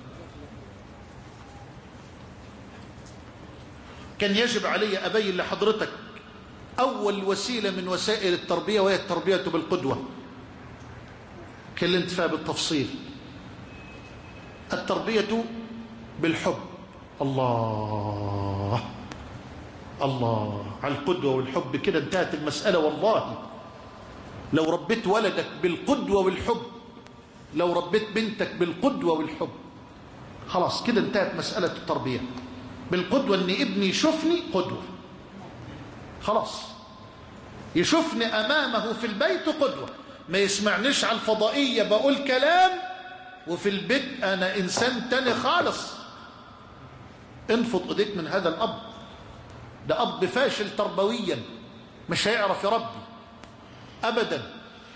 كان يجب علي أبين لحضرتك أول وسيلة من وسائل التربية، وهي التربية بالقدوة. كلمت فيها بالتفصيل. التربية بالحب. الله الله على القدوة والحب، كده انتهت المسألة. والله لو ربيت ولدك بالقدوة والحب، لو ربيت بنتك بالقدوة والحب، خلاص كده انتهت مسألة التربية. بالقدوة ان ابني يشوفني قدوة، خلاص يشوفني امامه في البيت قدوة، ما يسمعنيش على الفضائية بقول كلام وفي البيت انا انسان تاني خالص. انفض ايديك من هذا الاب، ده اب فاشل تربويا، مش هيعرف يربي ابدا.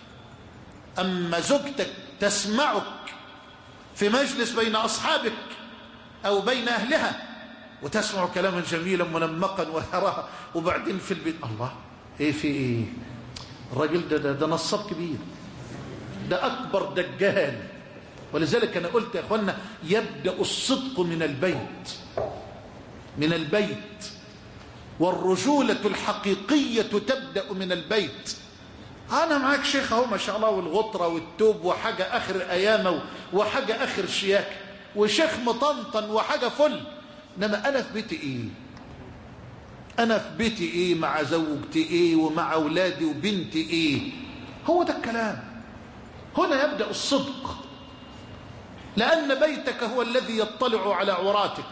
اما زوجتك تسمعك في مجلس بين اصحابك او بين اهلها وتسمع كلاما جميلا منمقا وثراها، وبعدين في البيت الله ايه في ايه، الراجل ده ده, ده نصاب كبير، ده اكبر دجال. ولذلك انا قلت يا اخوانا يبدأ الصدق من البيت، من البيت، والرجولة الحقيقية تبدأ من البيت. أنا معاك شيخ أهو ما شاء الله، والغطرة والتوب وحاجة آخر أيامه وحاجة آخر شياكة، وشيخ مطنطن وحاجة فل، إنما أنا في بيتي إيه؟ أنا في بيتي إيه؟ مع زوجتي إيه؟ ومع أولادي وبنتي إيه؟ هو ده الكلام. هنا يبدأ الصدق، لأن بيتك هو الذي يطلع على عوراتك.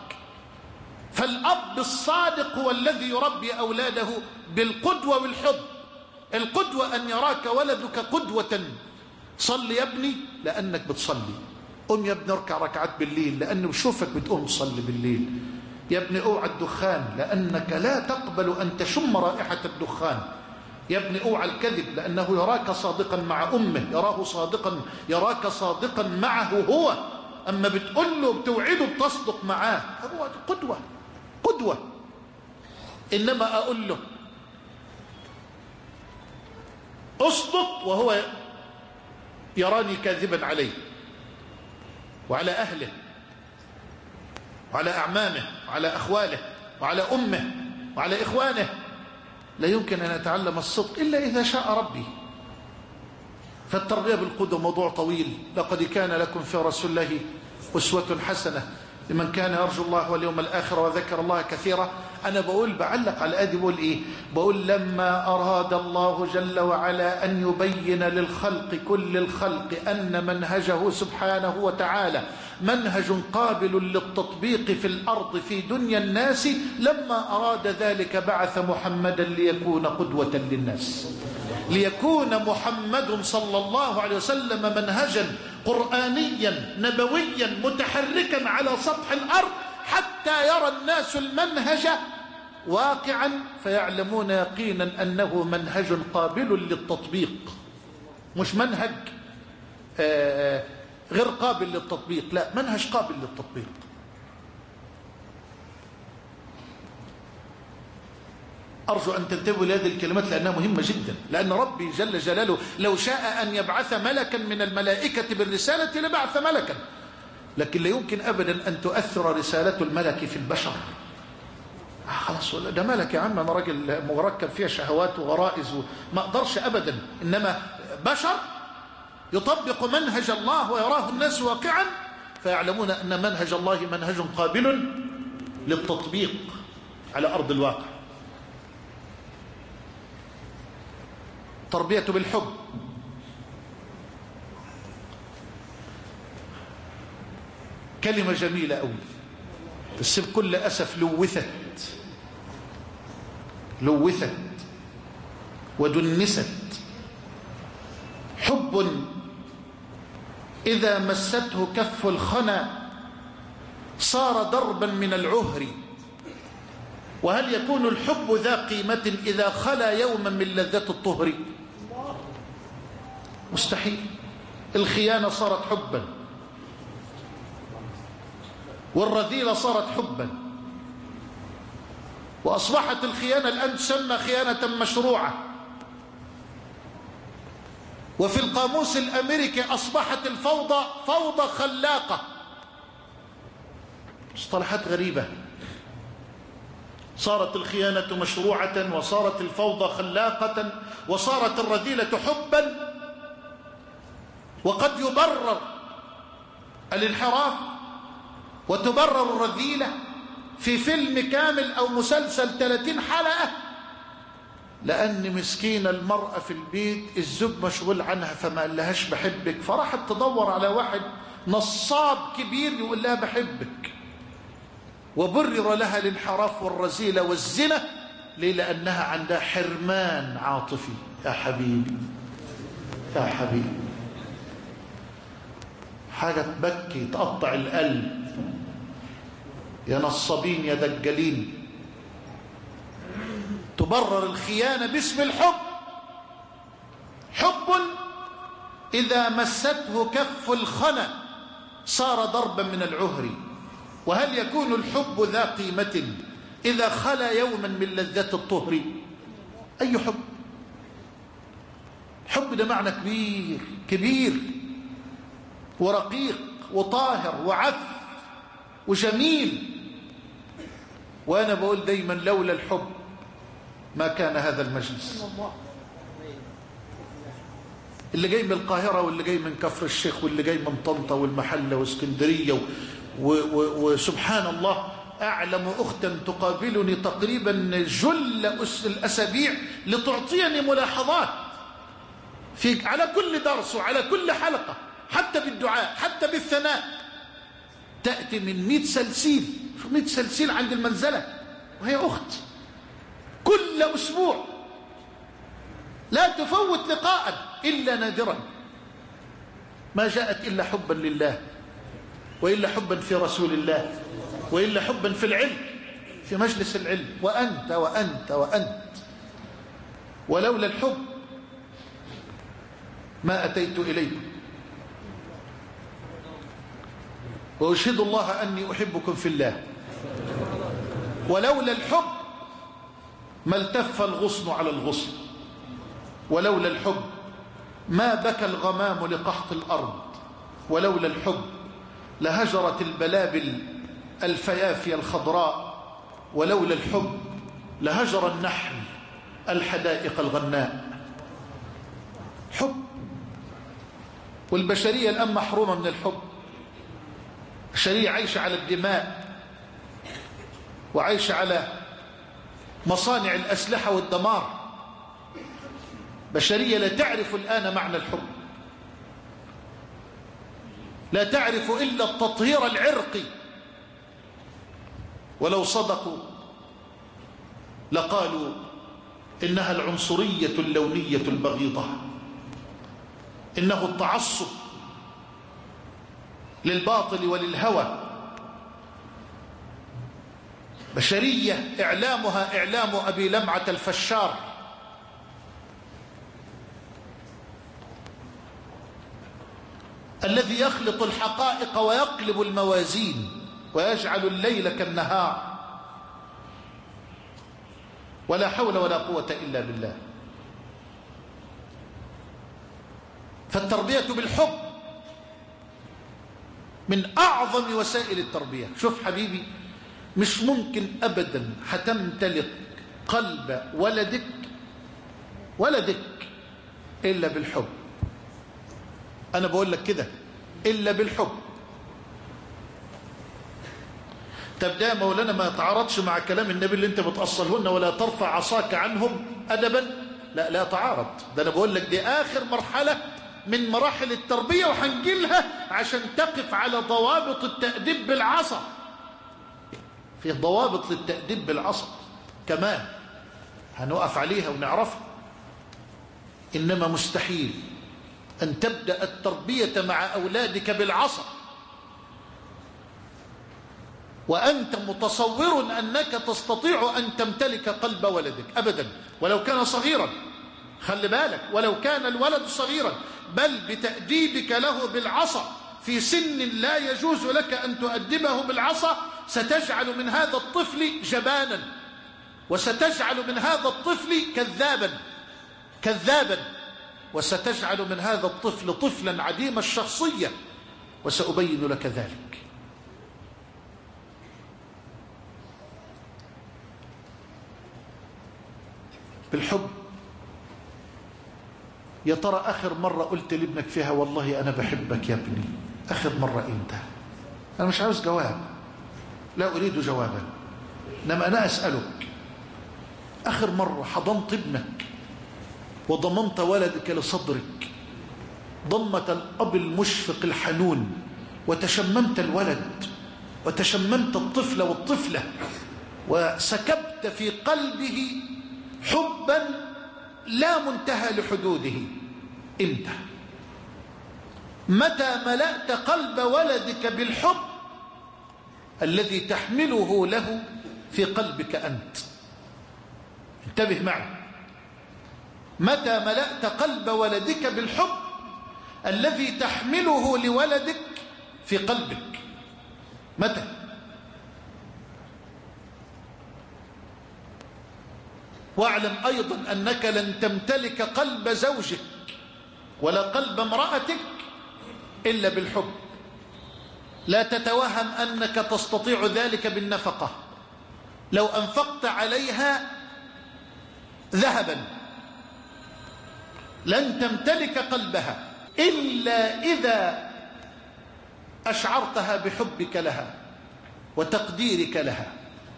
فالأب الصادق هو الذي يربي أولاده بالقدوة والحب. القدوة أن يراك ولدك قدوة. صل يا ابني لأنك بتصلي، قم يا ابني اركع ركعات بالليل لأنه بشوفك بتقوم تصلي بالليل. يا ابني اوعى الدخان لأنك لا تقبل أن تشم رائحة الدخان. يا ابني اوعى الكذب لأنه يراك صادقا مع أمه، يراه صادقا، يراك صادقا معه هو، أما بتقول له بتوعده بتصدق معاه، هو قدوة قدوة. إنما أقول له أصدق وهو يراني كاذبا عليه وعلى أهله وعلى أعمامه وعلى أخواله وعلى أمه وعلى إخوانه، لا يمكن أن أتعلم الصدق إلا إذا شاء ربي. فالتربية بالقدوة موضوع طويل. لقد كان لكم في رسول الله أسوة حسنة لمن كان يرجو الله واليوم الآخر وذكر الله كثيرا. أنا بقول بعلق على الآية، بقول إيه؟ بقول لما أراد الله جل وعلا أن يبين للخلق كل الخلق أن منهجه سبحانه وتعالى منهج قابل للتطبيق في الأرض في دنيا الناس، لما أراد ذلك بعث محمدا ليكون قدوة للناس، ليكون محمد صلى الله عليه وسلم منهجا قرآنيا نبويا متحركا على سطح الأرض، حتى يرى الناس المنهج واقعا فيعلمون يقينا أنه منهج قابل للتطبيق، مش منهج آه غير قابل للتطبيق، لا، منهج قابل للتطبيق. أرجو أن تنتبهوا لهذه الكلمات لأنها مهمة جدا، لأن ربي جل جلاله لو شاء أن يبعث ملكا من الملائكة بالرسالة لبعث ملكا، لكن لا يمكن أبدا أن تؤثر رسالة الملك في البشر. آه خلاص ده ملك يا عم، أنا راجل مركب فيها شهوات وغرائز وما أقدرش أبدا، إنما بشر يطبق منهج الله ويراه الناس واقعا فيعلمون أن منهج الله منهج قابل للتطبيق على أرض الواقع. تربية بالحب. كلمة جميلة أوي بس بكل أسف لوثت لوثت ودنست. حب إذا مسته كف الخنا صار دربا من العهر. وهل يكون الحب ذا قيمة إذا خلا يوما من لذة الطهر؟ مستحيل. الخيانة صارت حبا، والرذيلة صارت حبا، وأصبحت الخيانة الآن تسمى خيانة مشروعة. وفي القاموس الأمريكي أصبحت الفوضى فوضى خلاقة. مصطلحات غريبة. صارت الخيانة مشروعة، وصارت الفوضى خلاقة، وصارت الرذيلة حبا. وقد يبرر الانحراف وتبرر الرذيلة في فيلم كامل أو مسلسل ثلاثين حلقة، لأن مسكين المرأة في البيت الزوج مشغول عنها فما قال لهاش بحبك، فراحت تدور على واحد نصاب كبير يقول لها بحبك، وبرر لها الانحراف والرذيلة والزنا. ليه؟ لأنها عندها حرمان عاطفي. يا حبيبي يا حبيبي، حاجة تبكي تقطع القلب. يا نصابين يا دجالين، تبرر الخيانة باسم الحب. حب إذا مسته كف الخنا صار ضربا من العهر. وهل يكون الحب ذا قيمة إذا خلا يوما من لذة الطهر؟ أي حب؟ حب ده معنى كبير كبير ورقيق وطاهر وعذب وجميل. وأنا بقول دايما لولا الحب ما كان هذا المجلس. اللي جاي من القاهرة واللي جاي من كفر الشيخ واللي جاي من طنطا والمحلة واسكندرية و... و... و... وسبحان الله، أعلم أختا تقابلني تقريبا جل الأسابيع لتعطيني ملاحظات في على كل درس وعلى كل حلقة، حتى بالدعاء حتى بالثناء. تأتي من مئة سلسيل مئة سلسيل عند المنزلة، وهي أخت كل أسبوع لا تفوت لقاء إلا نادرا. ما جاءت إلا حبا لله، وإلا حبا في رسول الله، وإلا حبا في العلم، في مجلس العلم. وأنت وأنت وأنت. ولولا الحب ما أتيت إليكم. وأشهد الله أني أحبكم في الله. ولولا الحب ما التف الغصن على الغصن. ولولا الحب ما بكى الغمام لقحط الأرض. ولولا الحب لهجرت البلابل الفيافي الخضراء. ولولا الحب لهجر النحل الحدائق الغناء. حب. والبشرية الآن محرومة من الحب. البشرية عايشة على الدماء، وعايشة على مصانع الأسلحة والدمار. بشرية لا تعرف الآن معنى الحب، لا تعرف إلا التطهير العرقي. ولو صدقوا لقالوا إنها العنصرية اللونية البغيضة، إنه التعصب للباطل وللهوى. بشرية إعلامها إعلام أبي لمعة الفشار، الذي يخلط الحقائق ويقلب الموازين ويجعل الليل كالنهار. ولا حول ولا قوة إلا بالله. فالتربية بالحب من أعظم وسائل التربية. شوف حبيبي، مش ممكن أبدا هتمتلك قلب ولدك ولدك إلا بالحب. أنا بقول لك كده، إلا بالحب. طب ده مولانا ما يتعارضش مع كلام النبي اللي انت بتأصلهن ولا ترفع عصاك عنهم أدبا؟ لا لا يتعارض. ده أنا بقول لك دي آخر مرحلة من مراحل التربية، وهنجيلها عشان تقف على ضوابط التأديب بالعصا. في ضوابط للتأديب بالعصا كمان هنقف عليها ونعرفها. إنما مستحيل أن تبدأ التربية مع أولادك بالعصا وأنت متصور أنك تستطيع أن تمتلك قلب ولدك، أبدا، ولو كان صغيرا. خلي بالك، ولو كان الولد صغيرا، بل بتأديبك له بالعصا في سن لا يجوز لك أن تؤدبه بالعصا ستجعل من هذا الطفل جبانا، وستجعل من هذا الطفل كذابا كذابا وستجعل من هذا الطفل طفلا عديم الشخصية، وسأبين لك ذلك. بالحب. يا ترى آخر مرة قلت لابنك فيها والله أنا بحبك يا ابني آخر مرة إمتى؟ أنا مش عاوز جواب، لا أريد جوابا، إنما أنا أسألك، آخر مرة حضنت ابنك وضمنت ولدك لصدرك ضمة الأب المشفق الحنون، وتشممت الولد وتشممت الطفل والطفلة وسكبت في قلبه حبا لا منتهى لحدوده، إمتى؟ متى ملأت قلب ولدك بالحب الذي تحمله له في قلبك أنت؟ انتبه معي. متى ملأت قلب ولدك بالحب الذي تحمله لولدك في قلبك؟ متى؟ واعلم أيضا أنك لن تمتلك قلب زوجك ولا قلب امرأتك إلا بالحب. لا تتوهم أنك تستطيع ذلك بالنفقة. لو أنفقت عليها ذهبا لن تمتلك قلبها إلا إذا أشعرتها بحبك لها وتقديرك لها.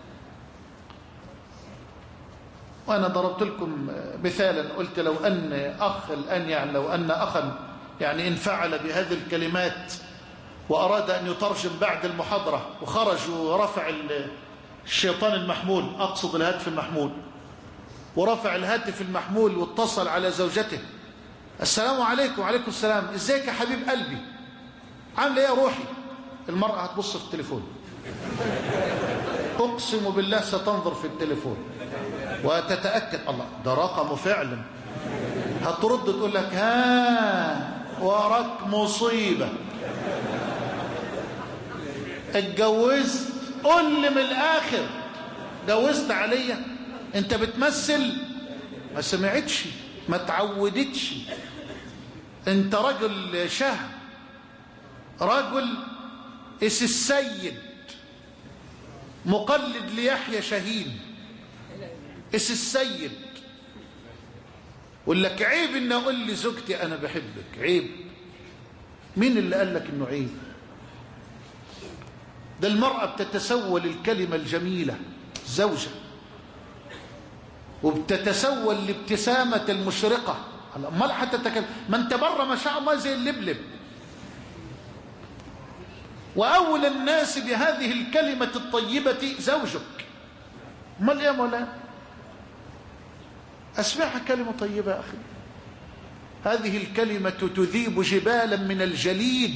وأنا ضربت لكم مثالا، قلت لو أن أخ الآن يعني لو أن أخا يعني انفعل بهذه الكلمات وأراد أن يترجم بعد المحاضرة وخرج ورفع الشيطان المحمول، أقصد الهاتف المحمول، ورفع الهاتف المحمول واتصل على زوجته: السلام عليكم. وعليكم السلام، ازيك يا حبيب قلبي، عامل ايه يا روحي؟ المرأة هتبص في التليفون، أقسم بالله ستنظر في التليفون وتتأكد الله ده رقمه فعلا، هترد تقول لك ها وراك مصيبة، اتجوزت، قول لي من الآخر جوزت عليا، انت بتمثل. ما سمعتش، ما تعودتش، انت رجل شهم، رجل اس السيد مقلد ليحيى شاهين، اس السيد. يقول لك عيب ان اقول لزوجتي انا بحبك، عيب. مين اللي قال لك انه عيب؟ ده المرأة بتتسول الكلمة الجميلة زوجة، وبتتسول الابتسامة المشرقة. امال حتى تكلم، ما انت بره ما شاء الله زي اللبلب. واول الناس بهذه الكلمة الطيبة زوجك. امال ايه يا مولانا؟ اسمعها كلمة طيبة يا اخي. هذه الكلمة تذيب جبالا من الجليد،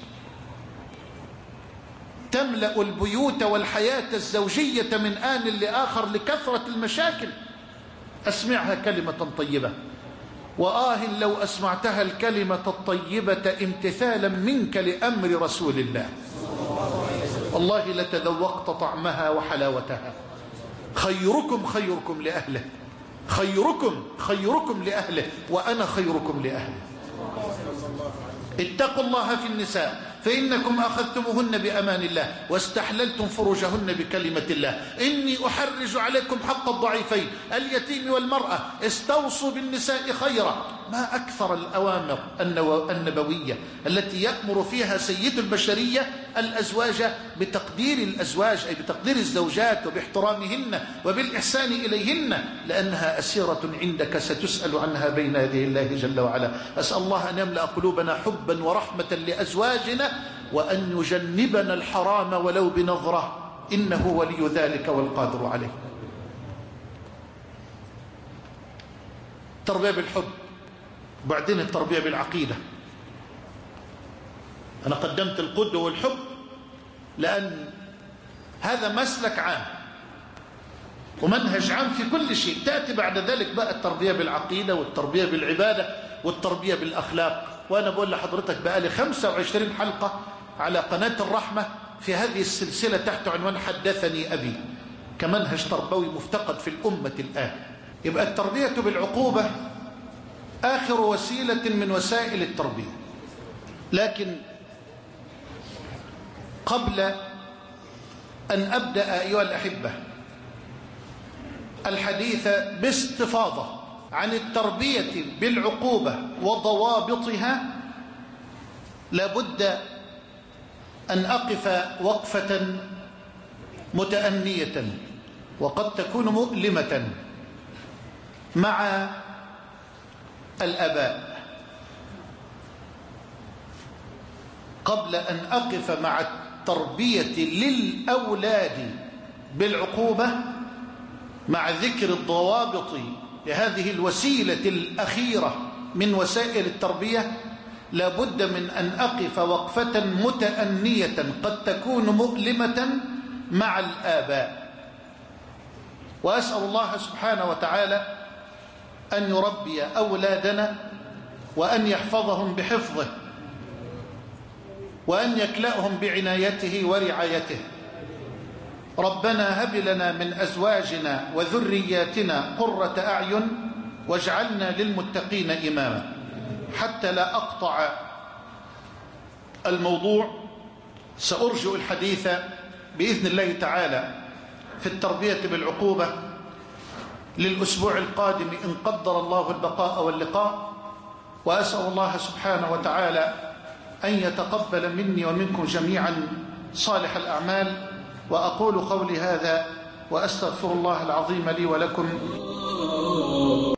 تملأ البيوت والحياة الزوجية من آن لآخر لكثرة المشاكل. أسمعها كلمة طيبة. وآه لو أسمعتها الكلمة الطيبة امتثالا منك لأمر رسول الله، والله لتذوقت طعمها وحلاوتها. خيركم خيركم لأهله، خيركم خيركم لأهله، وأنا خيركم لأهله. اتقوا الله في النساء فإنكم أخذتموهن بأمان الله واستحللتم فروجهن بكلمة الله. إني أحرج عليكم حق الضعيفين اليتيم والمرأة، استوصوا بالنساء خيرا. ما أكثر الأوامر النبوية التي يأمر فيها سيد البشرية الأزواج بتقدير الأزواج، أي بتقدير الزوجات وباحترامهن وبالإحسان إليهن، لأنها أسيرة عندك ستسأل عنها بين يدي الله جل وعلا. أسأل الله أن يملأ قلوبنا حبا ورحمة لأزواجنا، وأن يجنبنا الحرام ولو بنظرة، إنه ولي ذلك والقادر عليه. تربية بالحب. وبعدين التربية بالعقيدة. أنا قدمت القدوة والحب لأن هذا مسلك عام ومنهج عام في كل شيء. تأتي بعد ذلك بقى التربية بالعقيدة والتربية بالعبادة والتربية بالأخلاق. وأنا بقول لحضرتك بقى لي خمسة وعشرين حلقة على قناة الرحمة في هذه السلسلة تحت عنوان حدثني أبي، كمنهج تربوي مفتقد في الأمة الآن. يبقى التربية بالعقوبة آخر وسيلة من وسائل التربية. لكن قبل أن أبدأ أيها الأحبة الحديث باستفاضة عن التربية بالعقوبة وضوابطها، لابد أن أقف وقفة متأنية وقد تكون مؤلمة مع الآباء. قبل أن أقف مع التربية للأولاد بالعقوبة مع ذكر الضوابط لهذه الوسيلة الأخيرة من وسائل التربية، لابد من أن أقف وقفة متأنية قد تكون مؤلمة مع الآباء. وأسأل الله سبحانه وتعالى أن يربي أولادنا وأن يحفظهم بحفظه وأن يكلأهم بعنايته ورعايته. ربنا هب لنا من أزواجنا وذرياتنا قرة أعين واجعلنا للمتقين إماما. حتى لا أقطع الموضوع سأرجع الحديث بإذن الله تعالى في التربية بالعقوبة للأسبوع القادم إن قدر الله البقاء واللقاء. وأسأل الله سبحانه وتعالى أن يتقبل مني ومنكم جميعا صالح الأعمال. وأقول قولي هذا وأستغفر الله العظيم لي ولكم.